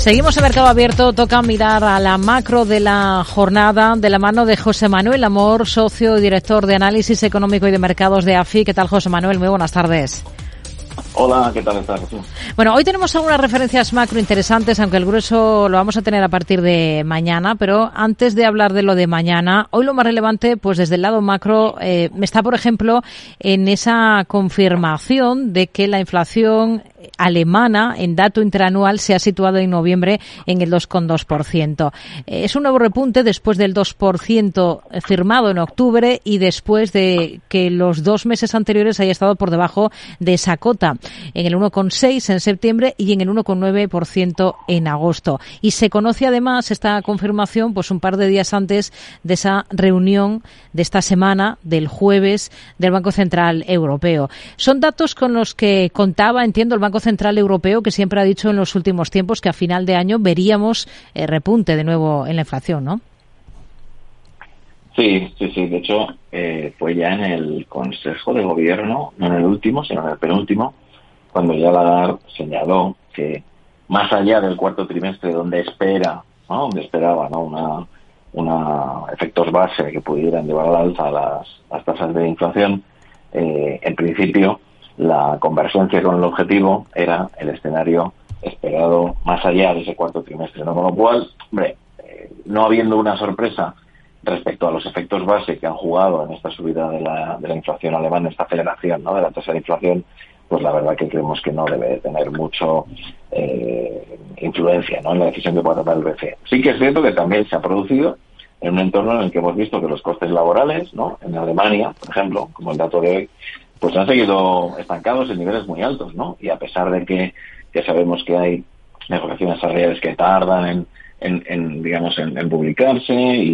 Seguimos en Mercado Abierto. Toca mirar a la macro de la jornada de la mano de José Manuel Amor, socio y director de análisis económico y de mercados de AFI. ¿Qué tal, José Manuel? Muy buenas tardes. Hola, ¿qué tal estás? Bueno, hoy tenemos algunas referencias macro interesantes, aunque el grueso lo vamos a tener a partir de mañana, pero antes de hablar de lo de mañana, hoy lo más relevante, pues desde el lado macro, está, por ejemplo, en esa confirmación de que la inflación alemana en dato interanual se ha situado en noviembre en el 2,2%. Es un nuevo repunte después del 2% firmado en octubre y después de que los 2 meses anteriores haya estado por debajo de esa cota, en el 1,6% en septiembre y en el 1,9% en agosto. Y se conoce además esta confirmación pues un par de días antes de esa reunión de esta semana, del jueves, del Banco Central Europeo. Son datos con los que contaba, entiendo, el Banco Central Europeo, que siempre ha dicho en los últimos tiempos que a final de año veríamos repunte de nuevo en la inflación, ¿no? Sí. De hecho, fue ya en el Consejo de Gobierno, no en el último, sino en el penúltimo, cuando ya Lagarde señaló que más allá del cuarto trimestre, donde esperaba, ¿no? una efectos base que pudieran llevar al alza las tasas de inflación, en principio la convergencia con el objetivo era el escenario esperado más allá de ese cuarto trimestre, ¿no? Con lo cual, no habiendo una sorpresa respecto a los efectos base que han jugado en esta subida de la inflación alemana, esta aceleración, ¿no?, de la tasa de inflación, pues la verdad que creemos que no debe tener mucho influencia, ¿no?, en la decisión que pueda tomar el BCE. Sí que es cierto que también se ha producido en un entorno en el que hemos visto que los costes laborales, ¿no?, en Alemania, por ejemplo, como el dato de hoy, pues han seguido estancados en niveles muy altos, ¿no? Y a pesar de que ya sabemos que hay negociaciones salariales que tardan en publicarse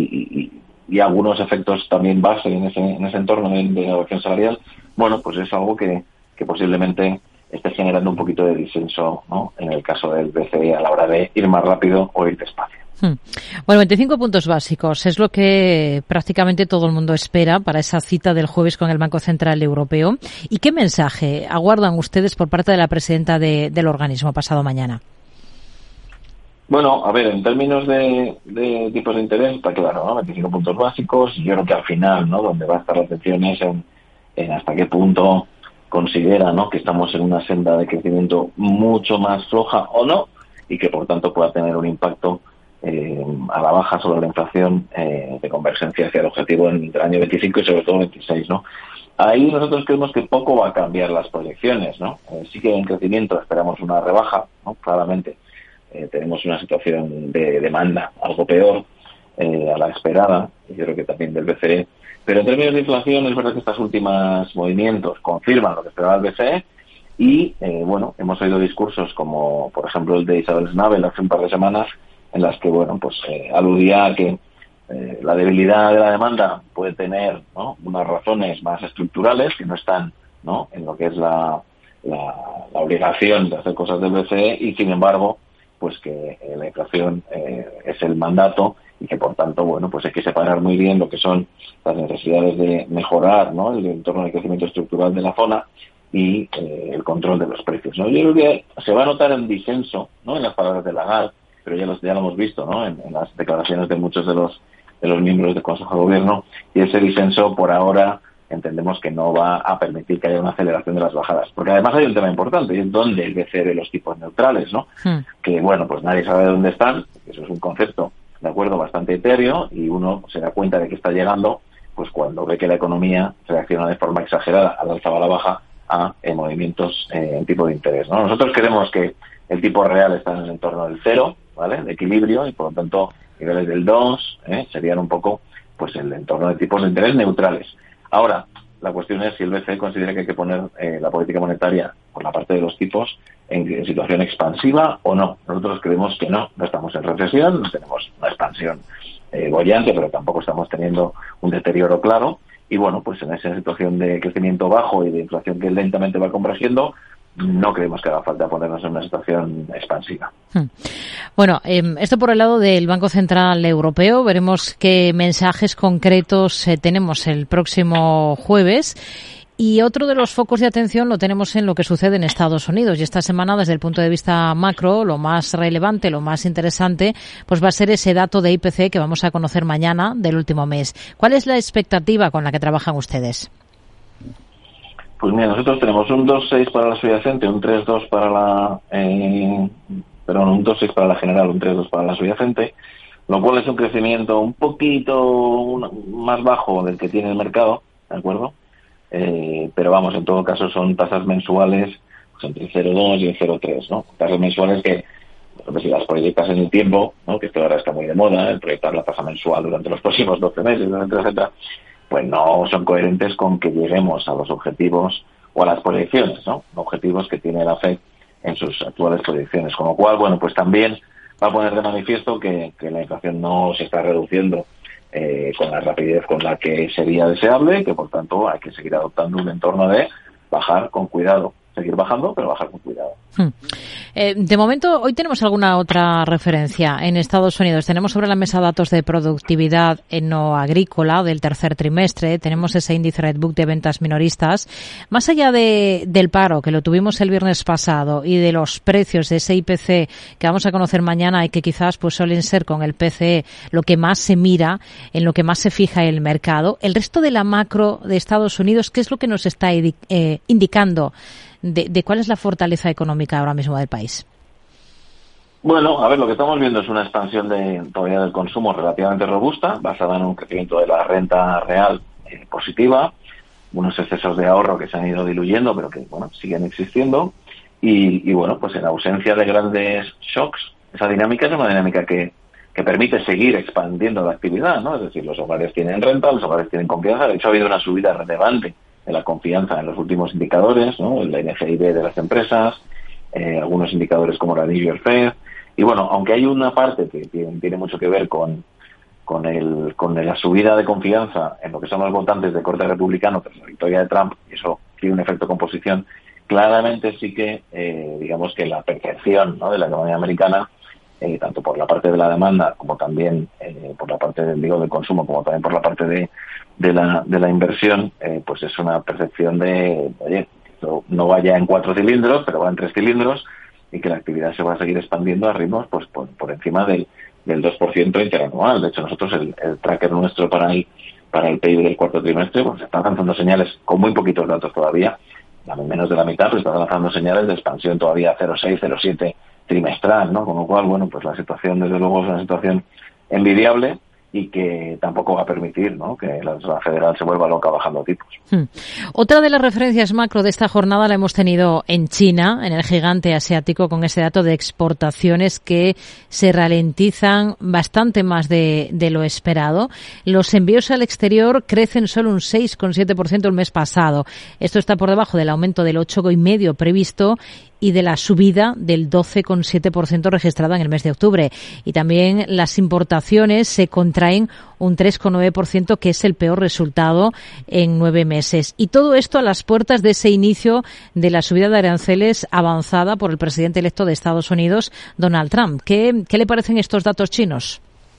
y algunos efectos también base en ese entorno de negociación salarial, bueno, pues es algo que posiblemente esté generando un poquito de disenso, ¿no?, en el caso del BCE a la hora de ir más rápido o ir despacio. Bueno, 25 puntos básicos es lo que prácticamente todo el mundo espera para esa cita del jueves con el Banco Central Europeo. ¿Y qué mensaje aguardan ustedes por parte de la presidenta del organismo pasado mañana? Bueno, a ver, en términos de tipos de interés, está claro, ¿no? 25 puntos básicos. Yo creo que al final, ¿no?, donde va a estar la atención es en hasta qué punto considera, ¿no?, que estamos en una senda de crecimiento mucho más floja o no, y que por tanto pueda tener un impacto a la baja sobre la inflación de convergencia hacia el objetivo entre el año 25 y sobre todo 26, ¿no? Ahí nosotros creemos que poco va a cambiar las proyecciones, ¿no? Sí que en crecimiento esperamos una rebaja, ¿no? Claramente tenemos una situación de demanda algo peor a la esperada, y yo creo que también del BCE, pero en términos de inflación es verdad que estos últimos movimientos confirman lo que esperaba el BCE y, hemos oído discursos como, por ejemplo, el de Isabel Schnabel hace un par de semanas, en las que, aludía a que la debilidad de la demanda puede tener, ¿no?, unas razones más estructurales que no están, ¿no?, en lo que es la obligación de hacer cosas del BCE y, sin embargo, pues que la inflación es el mandato y que, por tanto, hay que separar muy bien lo que son las necesidades de mejorar, ¿no?, el entorno de crecimiento estructural de la zona y el control de los precios, ¿no? Yo creo que se va a notar un disenso, ¿no?, en las palabras de Lagarde, pero ya lo hemos visto, ¿no?, en las declaraciones de muchos de los miembros del Consejo de Gobierno, y ese disenso por ahora entendemos que no va a permitir que haya una aceleración de las bajadas. Porque además hay un tema importante, y es dónde el BCE ve los tipos neutrales, ¿no? Que, pues nadie sabe dónde están, eso es un concepto, de acuerdo, bastante etéreo, y uno se da cuenta de que está llegando, pues cuando ve que la economía reacciona de forma exagerada al alza o a la baja a movimientos en tipo de interés, ¿no? Nosotros creemos que el tipo real está en el entorno del 0, ¿vale?, de equilibrio, y por lo tanto niveles del 2 serían un poco pues el entorno de tipos de interés neutrales. Ahora, la cuestión es si el BCE considera que hay que poner la política monetaria por la parte de los tipos en situación expansiva o no. Nosotros creemos que no estamos en recesión, no tenemos una expansión boyante, pero tampoco estamos teniendo un deterioro claro, y pues en esa situación de crecimiento bajo y de inflación que lentamente va convergiendo, no creemos que haga falta ponernos en una situación expansiva. Bueno, esto por el lado del Banco Central Europeo. Veremos qué mensajes concretos tenemos el próximo jueves. Y otro de los focos de atención lo tenemos en lo que sucede en Estados Unidos. Y esta semana, desde el punto de vista macro, lo más relevante, lo más interesante, pues va a ser ese dato de IPC que vamos a conocer mañana del último mes. ¿Cuál es la expectativa con la que trabajan ustedes? Pues mira, nosotros tenemos un 2,6 para la subyacente, un 3,2 para la... un 2,6 para la general, un 3,2 para la subyacente, lo cual es un crecimiento un poquito más bajo del que tiene el mercado, ¿de acuerdo? Pero vamos, en todo caso son tasas mensuales pues entre el 0,2 y el 0,3, ¿no? Tasas mensuales que, si las proyectas en el tiempo, ¿no? Que esto ahora está muy de moda, el proyectar la tasa mensual durante los próximos 12 meses, etcétera, pues no son coherentes con que lleguemos a los objetivos o a las proyecciones, ¿no? Objetivos que tiene la FED en sus actuales proyecciones. Con lo cual, bueno, pues también va a poner de manifiesto que la inflación no se está reduciendo con la rapidez con la que sería deseable y que, por tanto, hay que seguir adoptando un entorno de bajar con cuidado. Seguir bajando, pero bajar con cuidado. De momento, hoy tenemos alguna otra referencia en Estados Unidos. Tenemos sobre la mesa datos de productividad no agrícola del tercer trimestre. Tenemos ese índice Redbook de ventas minoristas. Más allá del paro, que lo tuvimos el viernes pasado, y de los precios de ese IPC que vamos a conocer mañana y que quizás pues suelen ser con el PCE lo que más se mira, en lo que más se fija el mercado, el resto de la macro de Estados Unidos, ¿qué es lo que nos está indicando de cuál es la fortaleza económica ahora mismo del país? Bueno, a ver, lo que estamos viendo es una expansión todavía del consumo relativamente robusta, basada en un crecimiento de la renta real positiva, unos excesos de ahorro que se han ido diluyendo, pero que, bueno, siguen existiendo, y bueno, pues en ausencia de grandes shocks, esa dinámica es una dinámica que permite seguir expandiendo la actividad, ¿no? Es decir, los hogares tienen renta, los hogares tienen confianza. De hecho, ha habido una subida relevante de la confianza en los últimos indicadores, ¿no? El NFIB de las empresas, algunos indicadores como la New York Fed. Y bueno, aunque hay una parte que tiene mucho que ver con la subida de confianza en lo que son los votantes de corte republicano tras la victoria de Trump, y eso tiene un efecto composición, claramente sí que, digamos que la percepción, ¿no?, de la economía americana, tanto por la parte de la demanda como también por la parte del consumo, como también por la parte de la inversión, pues es una percepción de, oye, esto no vaya en 4 cilindros, pero va en 3 cilindros, y que la actividad se va a seguir expandiendo a ritmos pues por encima del 2% interanual. De hecho, nosotros el tracker nuestro para el PIB del cuarto trimestre pues está lanzando señales con muy poquitos datos todavía, menos de la mitad, pero está lanzando señales de expansión todavía 0,6, 0,7 trimestral, ¿no? Con lo cual, bueno, pues la situación desde luego es una situación envidiable y que tampoco va a permitir, ¿no?, que la Reserva Federal se vuelva loca bajando tipos. Otra de las referencias macro de esta jornada la hemos tenido en China, en el gigante asiático, con ese dato de exportaciones que se ralentizan bastante más de lo esperado. Los envíos al exterior crecen solo un 6,7% el mes pasado. Esto está por debajo del aumento del 8,5% previsto y de la subida del 12,7% registrada en el mes de octubre. Y también las importaciones se contraen un 3,9%, que es el peor resultado en 9 meses. Y todo esto a las puertas de ese inicio de la subida de aranceles avanzada por el presidente electo de Estados Unidos, Donald Trump. ¿Qué le parecen estos datos chinos?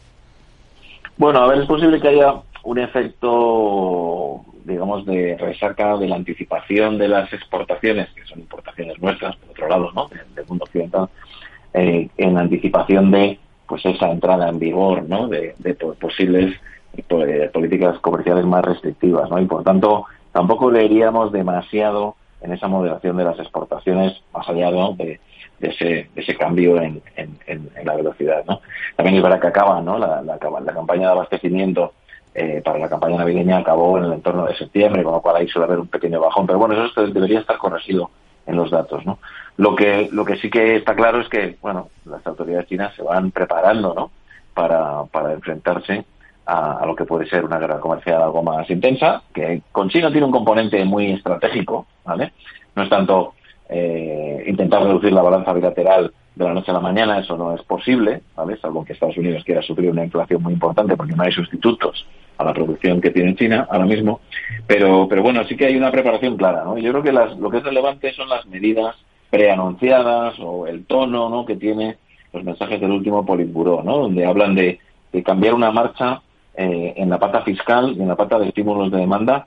Bueno, a ver, es posible que haya un efecto, digamos, de resaca de la anticipación de las exportaciones, que son importaciones nuestras, por otro lado, ¿no?, del mundo occidental, en anticipación de pues esa entrada en vigor, ¿no?, de posibles políticas comerciales más restrictivas, ¿no? Y por tanto, tampoco leeríamos demasiado en esa moderación de las exportaciones, más allá, ¿no?, de ese cambio en la velocidad, ¿no? También es verdad que acaba, ¿no?, la campaña de abastecimiento para la campaña navideña acabó en el entorno de septiembre, con lo cual ahí suele haber un pequeño bajón, pero bueno, eso debería estar corregido en los datos, ¿no? Lo que sí que está claro es que, bueno, las autoridades chinas se van preparando, ¿no?, para enfrentarse a lo que puede ser una guerra comercial algo más intensa, que con China tiene un componente muy estratégico, ¿vale? No es tanto intentar reducir la balanza bilateral de la noche a la mañana, eso no es posible, ¿vale?, salvo que Estados Unidos quiera sufrir una inflación muy importante, porque no hay sustitutos a la producción que tiene China ahora mismo, pero bueno, sí que hay una preparación clara, ¿no? Yo creo que lo que es relevante son las medidas preanunciadas o el tono, ¿no?, que tiene los mensajes del último Politburó, ¿no?, donde hablan de cambiar una marcha en la pata fiscal y en la pata de estímulos de demanda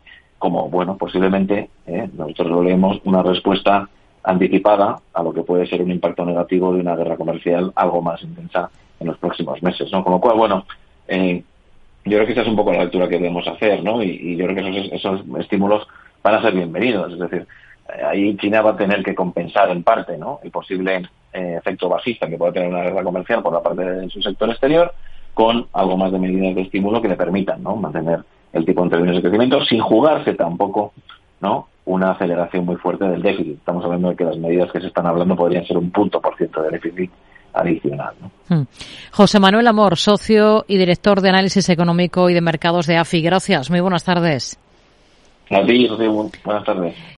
como, bueno, posiblemente nosotros lo leemos una respuesta anticipada a lo que puede ser un impacto negativo de una guerra comercial algo más intensa en los próximos meses, ¿no? Con lo cual, bueno, yo creo que esa es un poco la lectura que debemos hacer, ¿no? Y yo creo que esos estímulos van a ser bienvenidos. Es decir, ahí China va a tener que compensar en parte, ¿no?, el posible efecto bajista que pueda tener una guerra comercial por la parte de su sector exterior, con algo más de medidas de estímulo que le permitan, ¿no?, mantener el tipo en términos de crecimiento sin jugarse tampoco, ¿no?, una aceleración muy fuerte del déficit. Estamos hablando de que las medidas que se están hablando podrían ser 1% de déficit adicional, ¿no? José Manuel Amor, socio y director de análisis económico y de mercados de AFI. Gracias, muy buenas tardes. A ti, Rocío, buenas tardes.